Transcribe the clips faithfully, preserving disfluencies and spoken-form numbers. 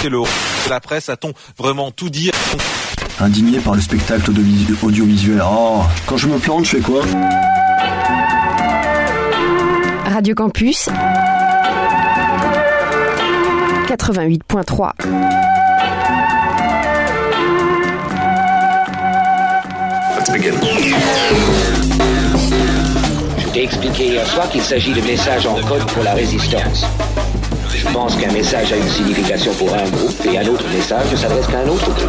c'est le de la presse, a-t-on vraiment tout dit? Indigné par le spectacle audio- audiovisuel. Oh, quand je me plante, je fais quoi? Radio Campus quatre-vingt-huit point trois. Let's begin. Je t'ai expliqué hier soir qu'il s'agit de messages en code pour la résistance. Je pense qu'un message a une signification pour un groupe et un autre message ne s'adresse qu'à un autre groupe.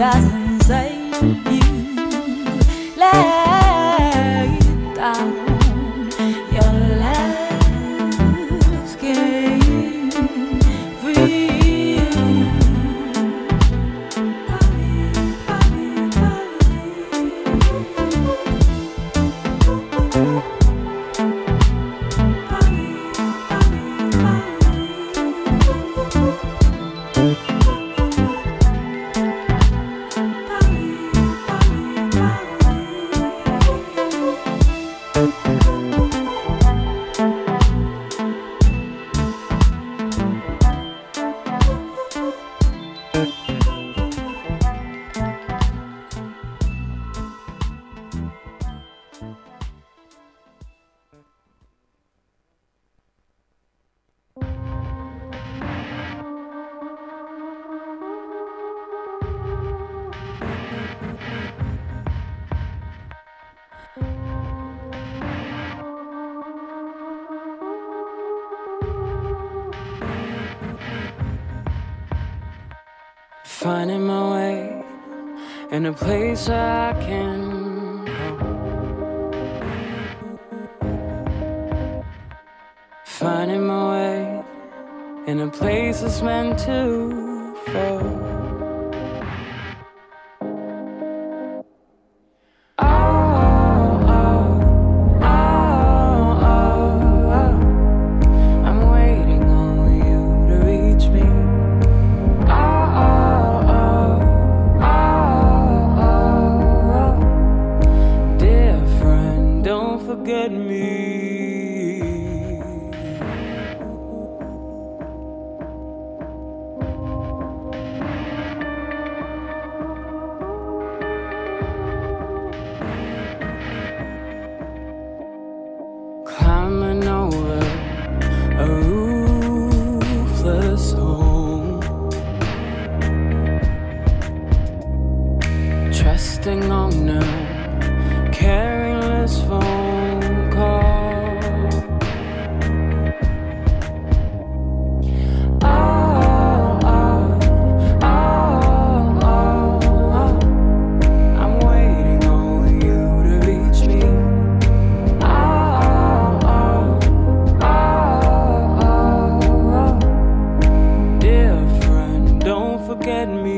doesn't save you. Lay it down. Your last game free. Finding my way in a place where I can go. Finding my way in a place that's meant to fall. Climbing over a roofless home, trusting on a careless phone call. Oh, oh, oh, oh, oh. I'm waiting on you to reach me. Forget me.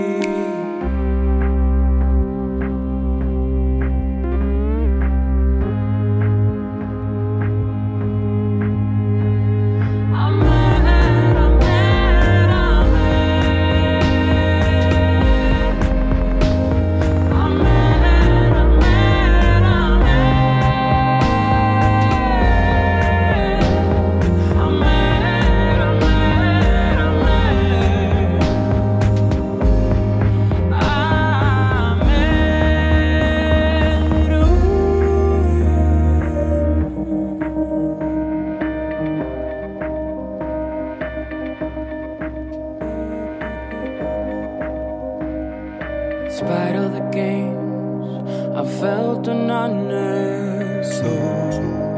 Despite all the games, I felt an honest soul.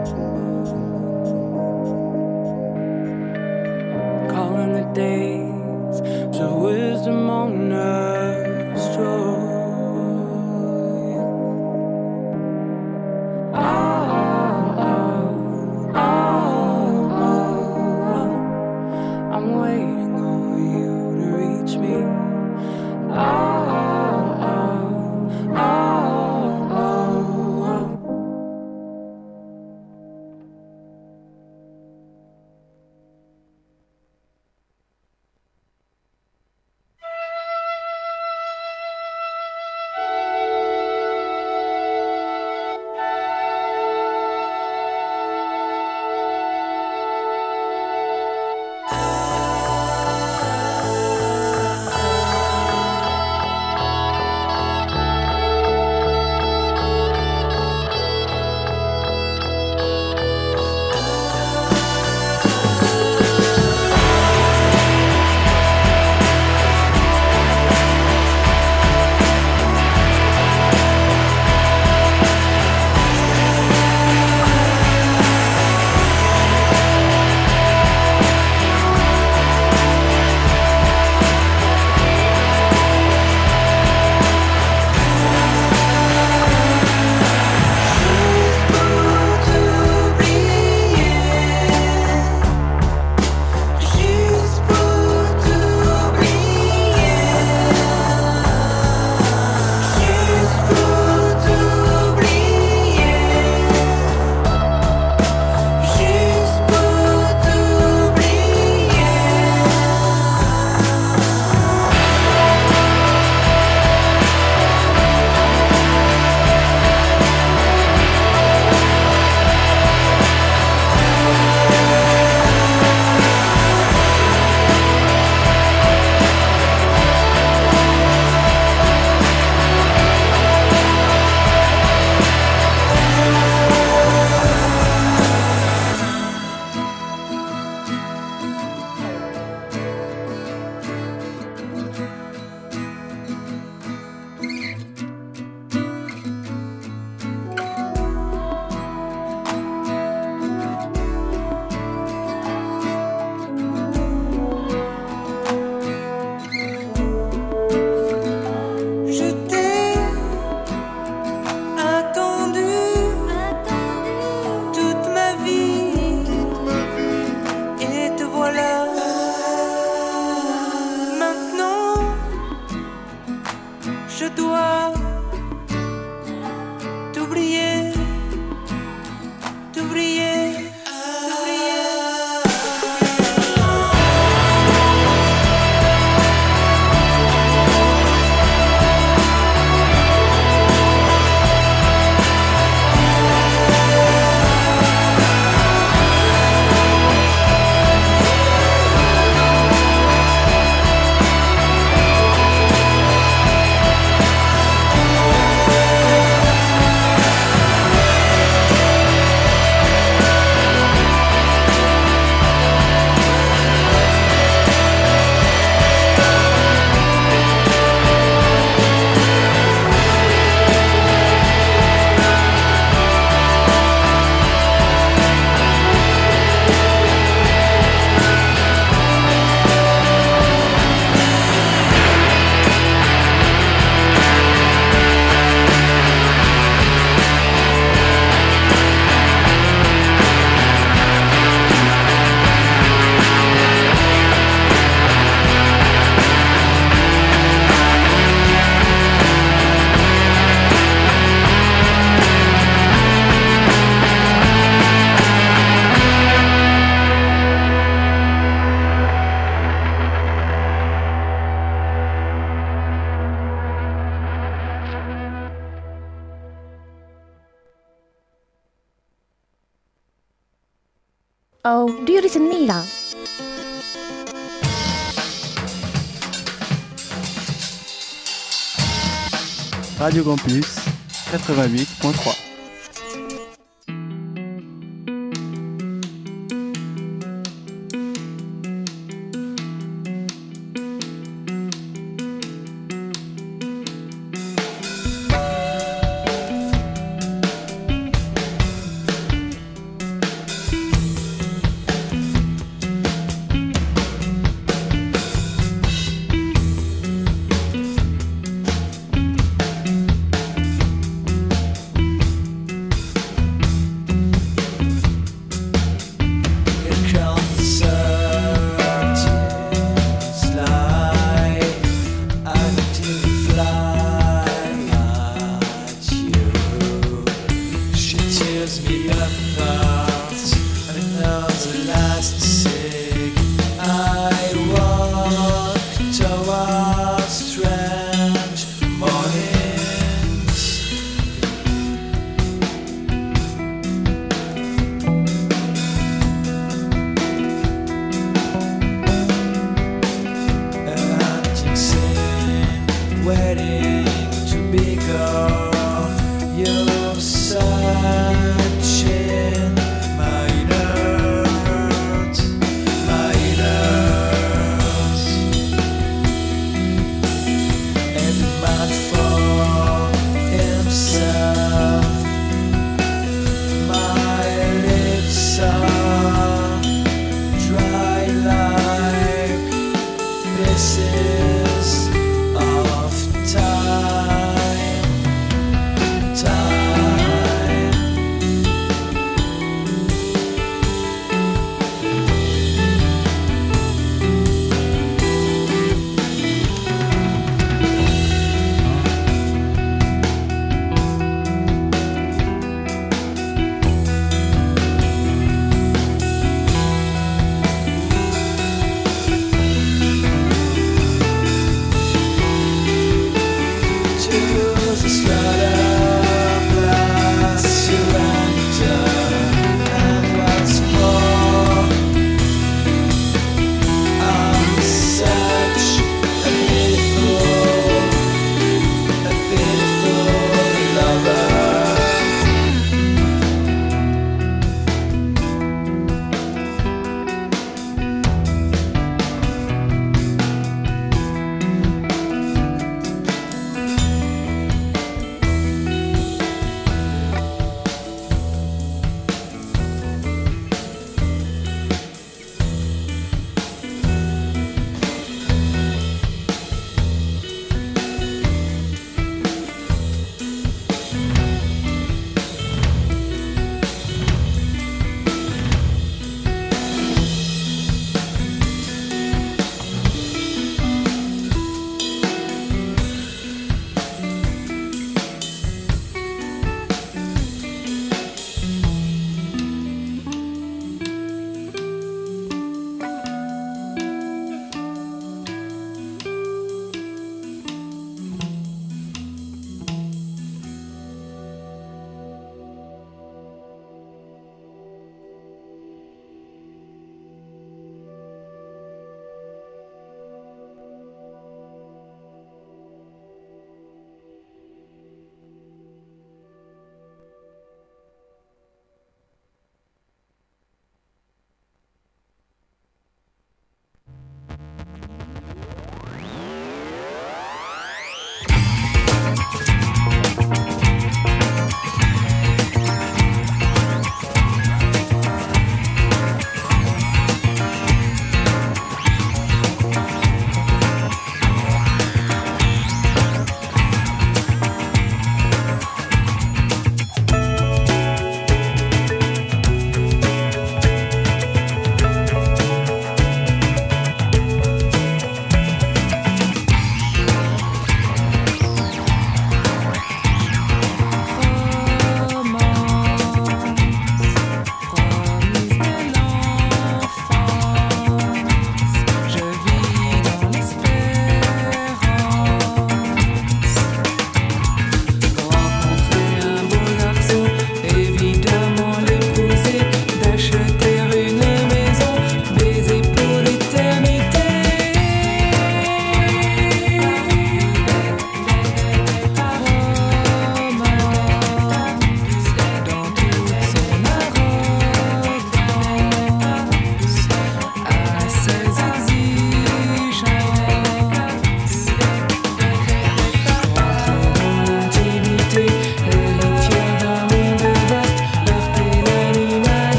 Calling the days to wisdom on a stroll. Oh, oh, oh, oh, oh. I'm waiting on you to reach me. Oh. je dois t'oublier, t'oublier. Oh, do you listen me là? Radio Campus quatre-vingt-huit point trois.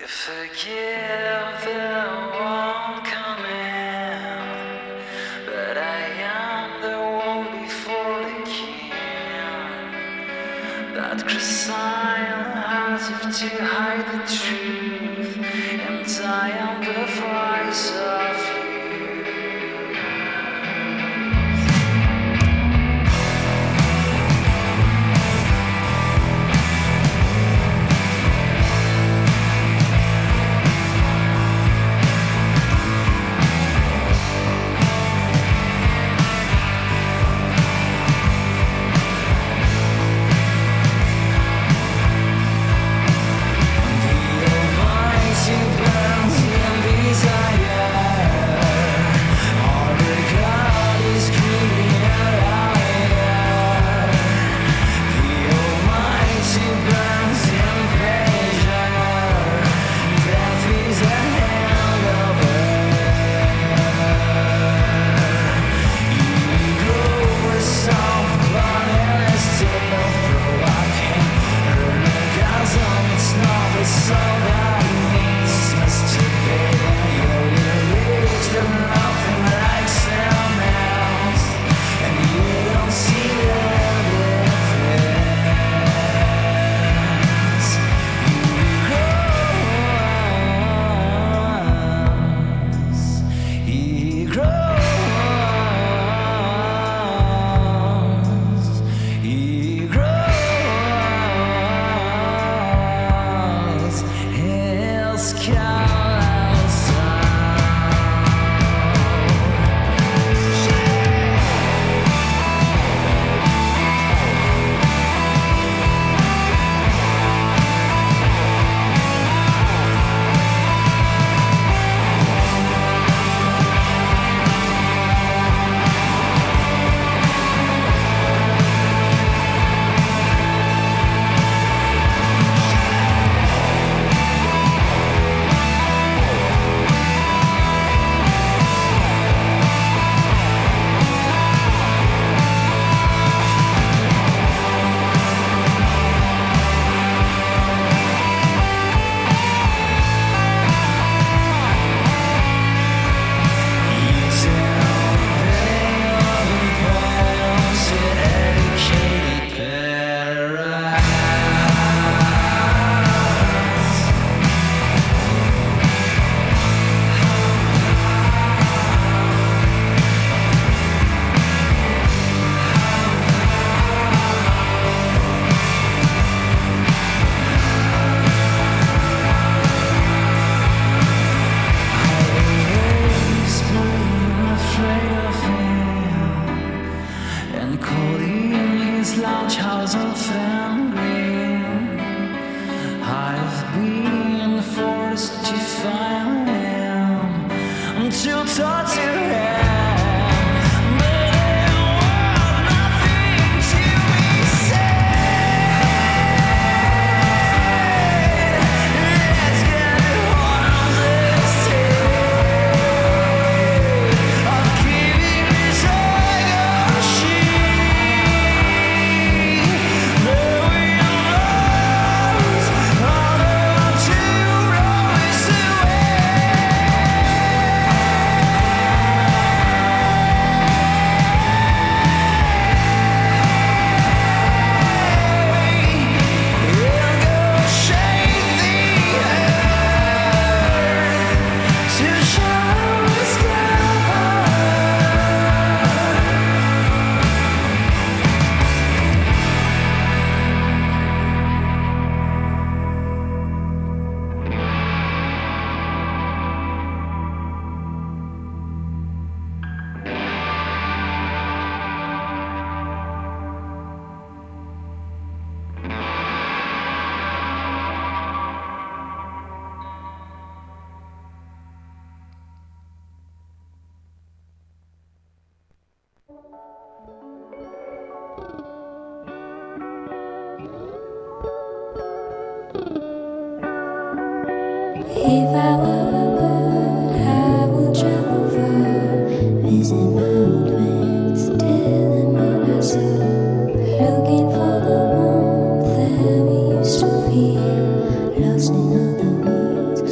Lost in other words,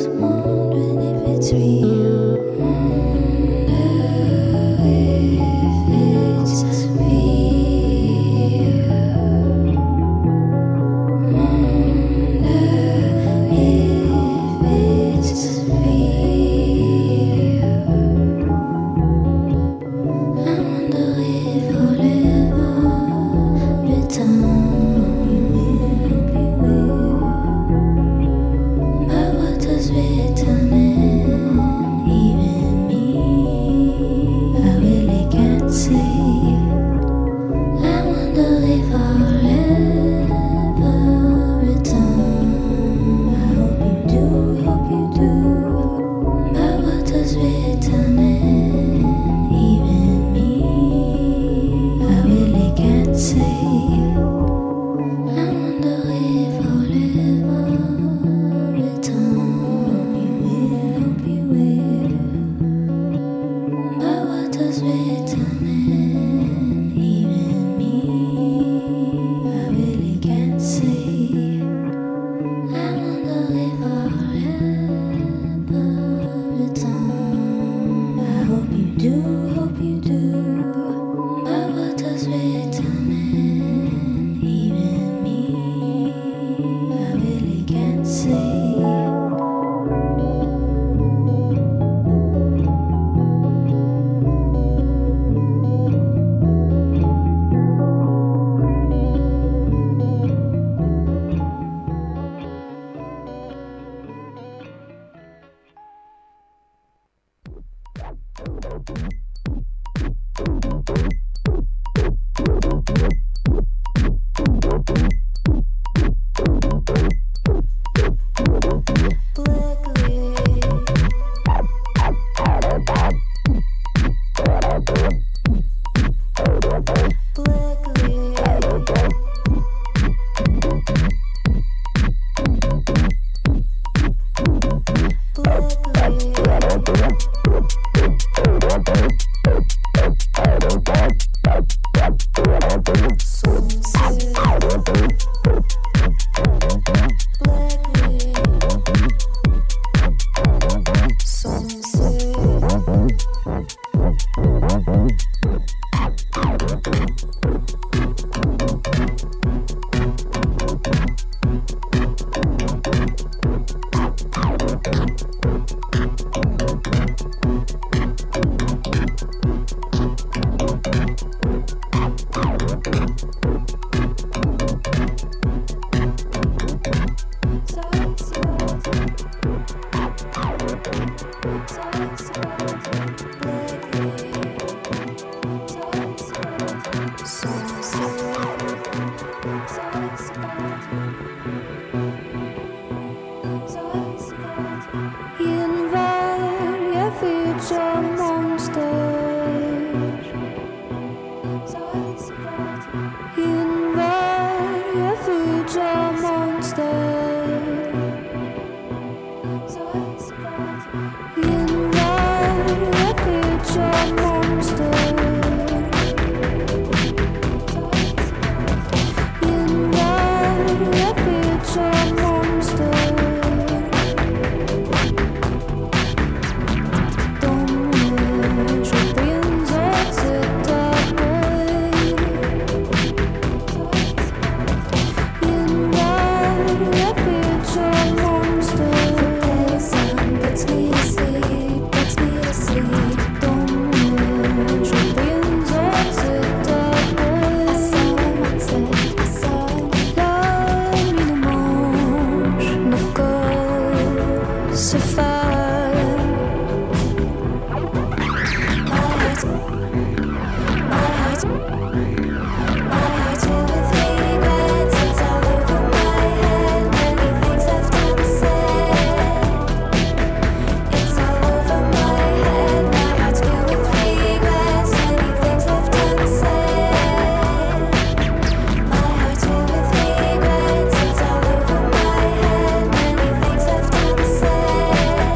Say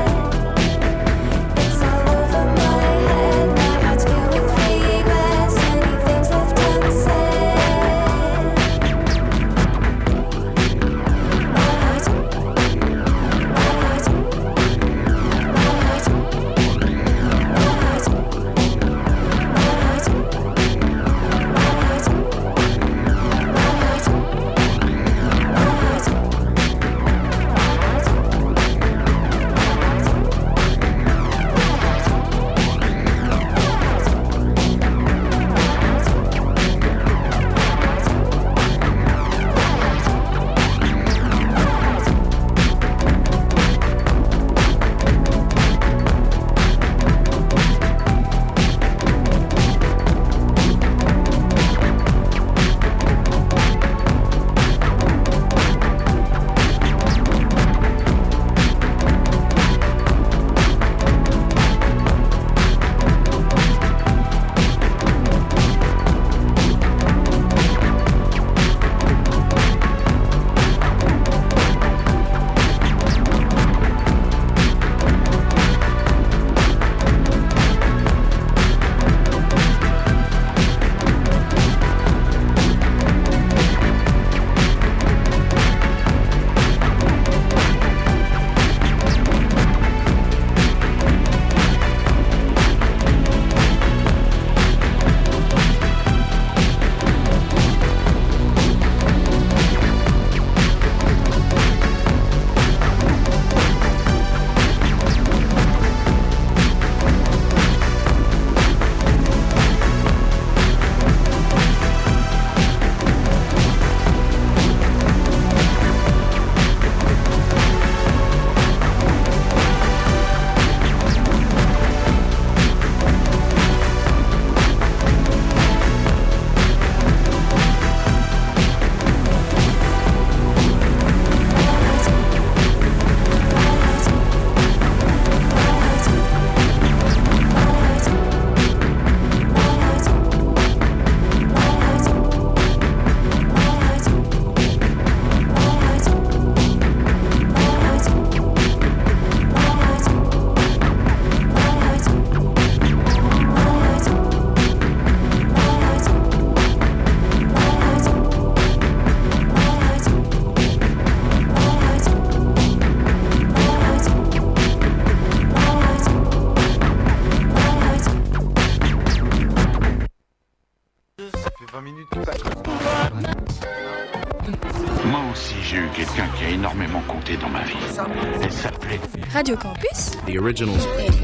Radio Campus. The originals.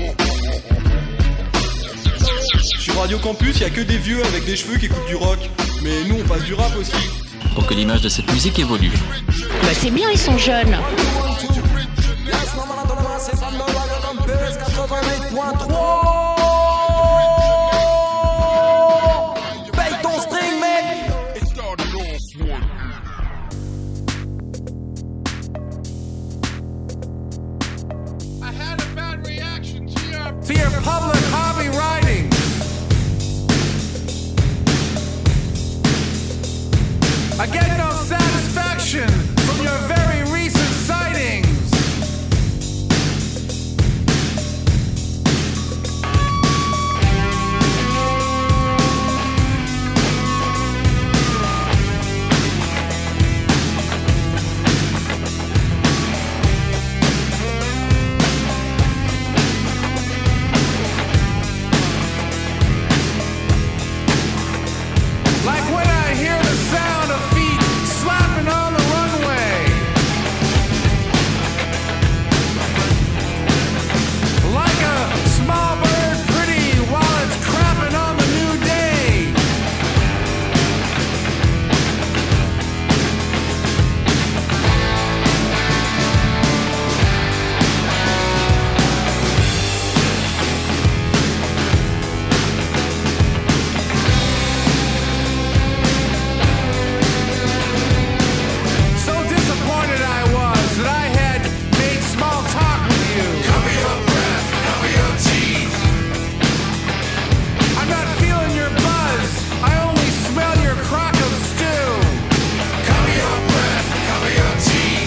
Sur Radio Campus, il y a que des vieux avec des cheveux qui écoutent du rock. Mais nous, on passe du rap aussi. Pour que l'image de cette musique évolue. Bah c'est bien, ils sont jeunes. Paye ton string, mec. I had a bad reaction to your to your public hobby riding. I get no satisfaction from your very recent sightings. Like when I hear the sound of feet slapping on the runway. Like a small bird pretty while it's crapping on the new day. So disappointed I was that I had made small talk with you. Cover your breath, cover your teeth. I'm not feeling your buzz, I only smell your crock of stew. Cover your breath, cover your teeth.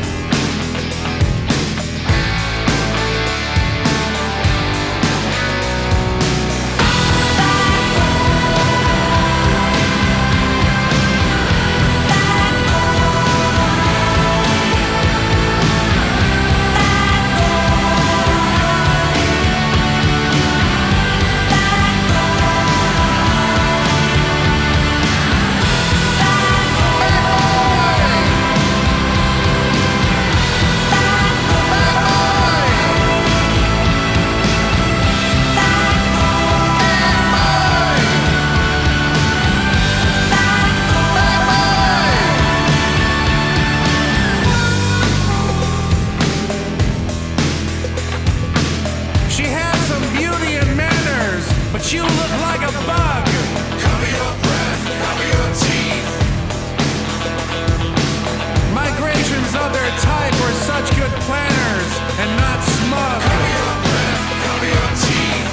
She had some beauty and manners, but you look like a bug. Cover your breath, cover your teeth. Migrations of their type were such good planners and not smug. Cover your breath, cover your teeth.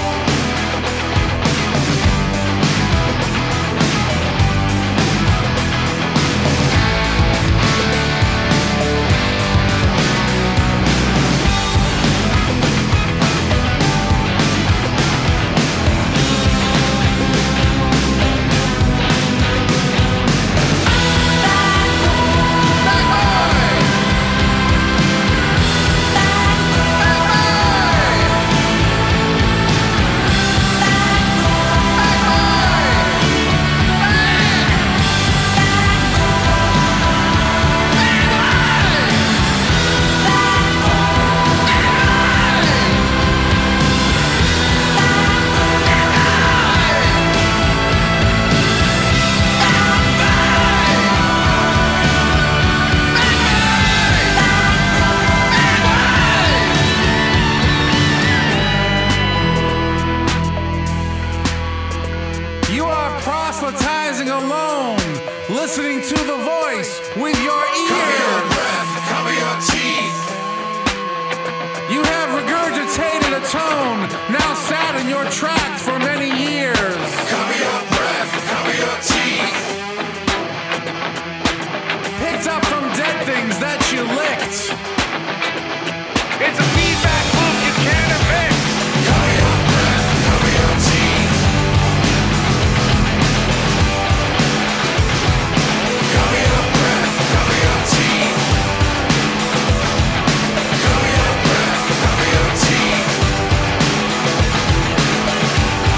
You are proselytizing alone, listening to the voice with your ears. Cover your breath, cover your teeth. You have regurgitated a tone, now sat in your tracks for many years. Cover your breath, cover your teeth. Picked up from dead things that you licked. It's a feedback loop you can't evict. Cover your breath, cover your teeth. Cover your breath, cover your teeth. Cover your breath, cover your teeth.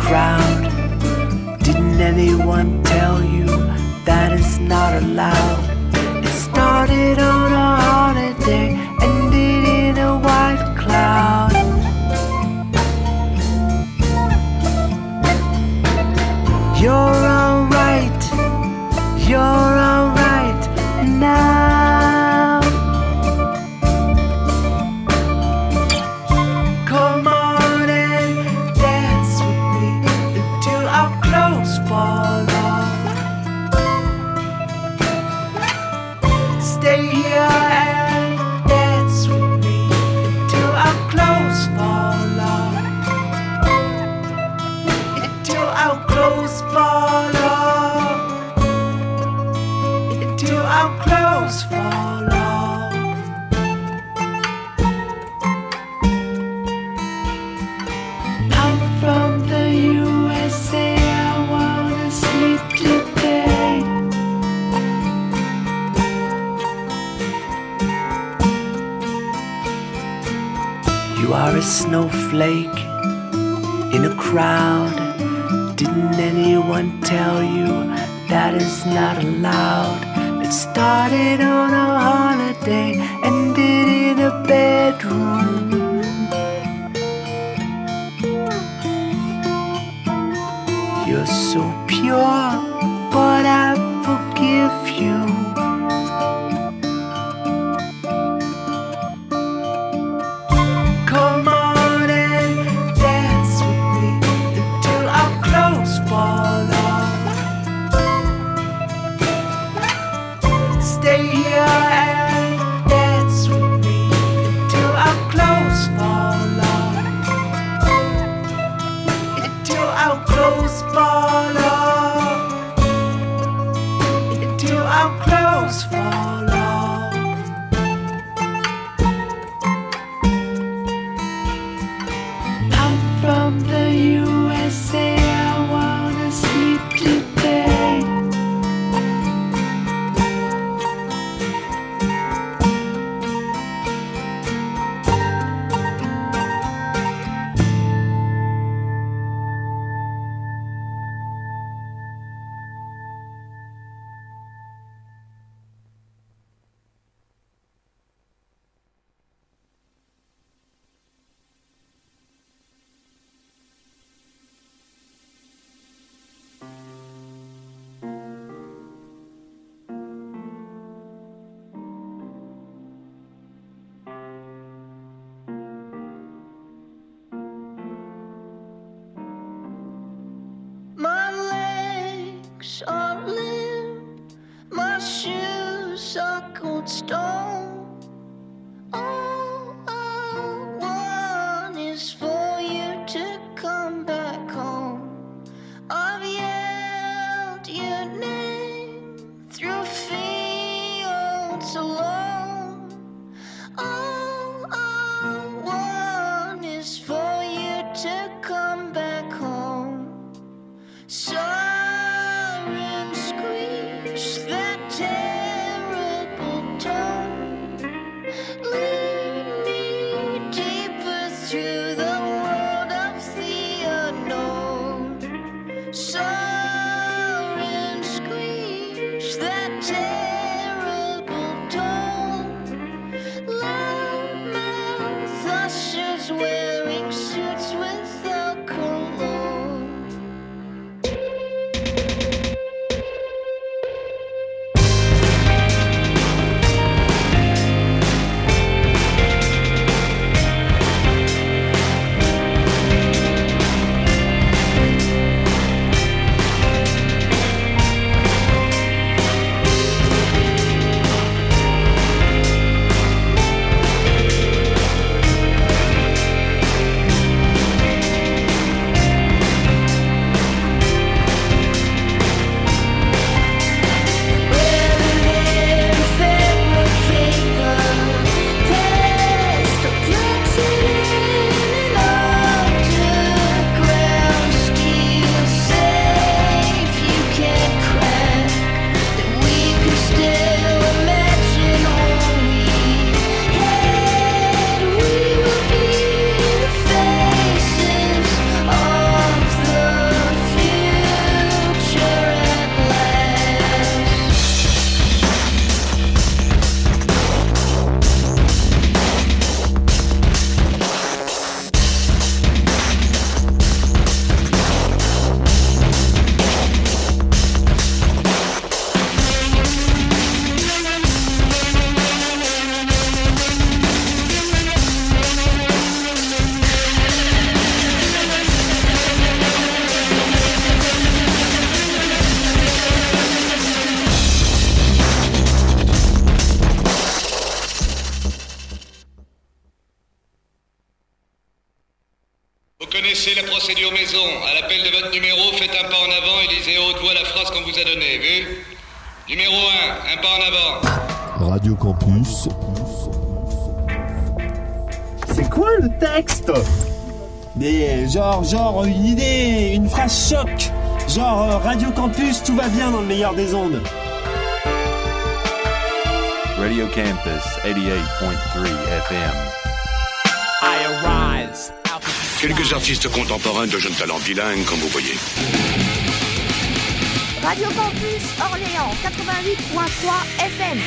crowd. Didn't anyone tell you that is not allowed? It started on a holiday, ended in a white cloud. You're alright, you're alright now. Come on and dance with me until our clothes fall off. Stay here and dance with me until our clothes fall off. Until our clothes fall off. Until our clothes fall off. I'm from the U S A, I wanna sleep today. You are a snowflake in a crowd. Didn't anyone tell you that is not allowed? It started on a holiday, ended in a bedroom. You're so pure, but I forgive you. Come on and dance with me until our clothes fall off. Stay here and dance with me until our clothes fall off. Until our clothes fall off. Until our clothes fall off. I'm from the U S A, I wanna sleep today. My legs are limp, my shoes are cold stone. All I want is for you to come back home. I've yelled your name through fields alone. All I want is for you to come back home. Sirens screech that terrible tone. procédure maison. À l'appel de votre numéro, faites un pas en avant et lisez à haute voix la phrase qu'on vous a donnée, vu? Numéro un, un pas en avant. Radio Campus. C'est quoi le texte? Des genre genre une idée, une phrase choc. Genre euh, Radio Campus, tout va bien dans le meilleur des ondes. Radio Campus eighty-eight point three F M. I arise. Quelques artistes contemporains de jeunes talents bilingues, comme vous voyez. Radio Campus Orléans quatre-vingt-huit point trois F M.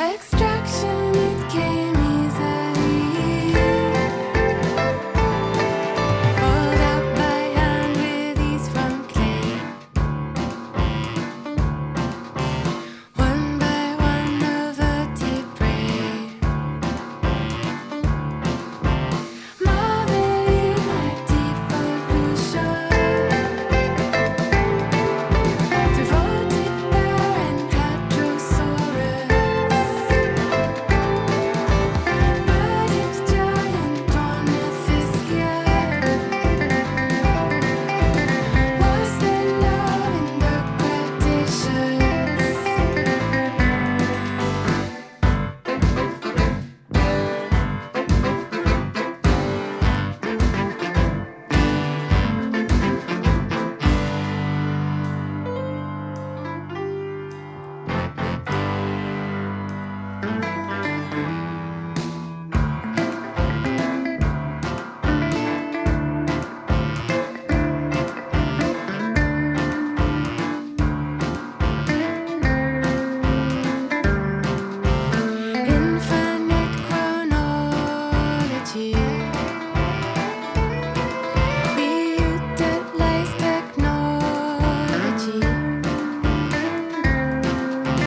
Hex.